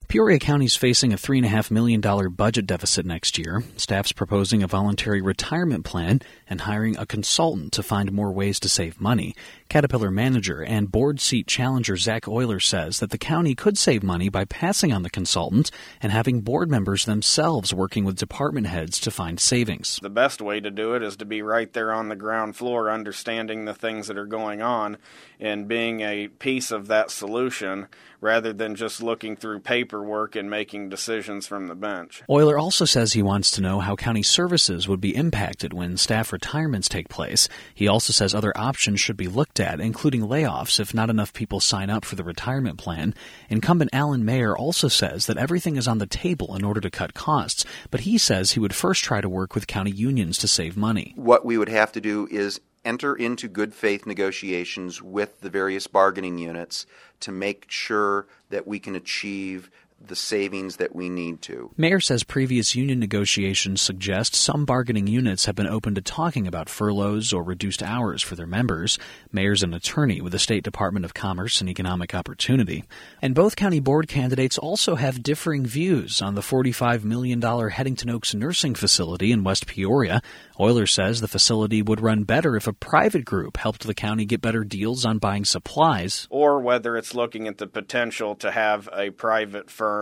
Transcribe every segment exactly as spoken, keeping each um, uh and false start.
Peoria County is facing a three point five million dollars budget deficit next year. Staff's proposing a voluntary retirement plan and hiring a consultant to find more ways to save money. Caterpillar manager and board seat challenger Zach Euler says that the county could save money by passing on the consultant and having board members themselves working with department heads to find savings. The best way to do it is to be right there on the ground floor, understanding the things that are going on and being a piece of that solution rather than just looking through paperwork and making decisions from the bench. Euler also says he wants to know how county services would be impacted when staff retirements take place. He also says other options should be looked at, including layoffs if not enough people sign up for the retirement plan. Incumbent Alan Mayer also says that everything is on the table in order to cut costs, but he says he would first try to work with county unions to save money. What we would have to do is enter into good faith negotiations with the various bargaining units to make sure that we can achieve the savings that we need to. Mayer says previous union negotiations suggest some bargaining units have been open to talking about furloughs or reduced hours for their members. Mayer's an attorney with the State Department of Commerce and Economic Opportunity. And both county board candidates also have differing views on the forty-five million dollars Headington Oaks nursing facility in West Peoria. Euler says the facility would run better if a private group helped the county get better deals on buying supplies. Or whether it's looking at the potential to have a private firm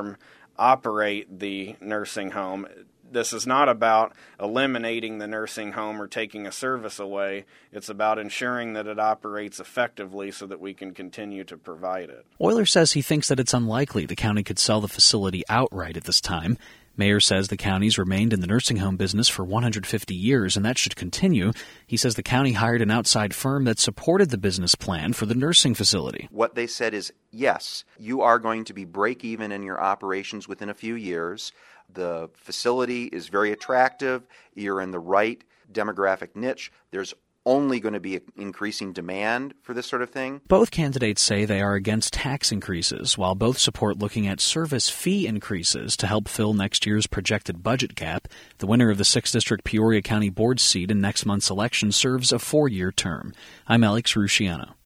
operate the nursing home. This is not about eliminating the nursing home or taking a service away. It's about ensuring that it operates effectively so that we can continue to provide it. Euler says he thinks that it's unlikely the county could sell the facility outright at this time. Mayer says the county's remained in the nursing home business for one hundred fifty years, and that should continue. He says the county hired an outside firm that supported the business plan for the nursing facility. What they said is, yes, you are going to be break even in your operations within a few years. The facility is very attractive. You're in the right demographic niche. There's only going to be increasing demand for this sort of thing. Both candidates say they are against tax increases, while both support looking at service fee increases to help fill next year's projected budget gap. The winner of the sixth District Peoria County Board seat in next month's election serves a four-year term. I'm Alex Rusciano.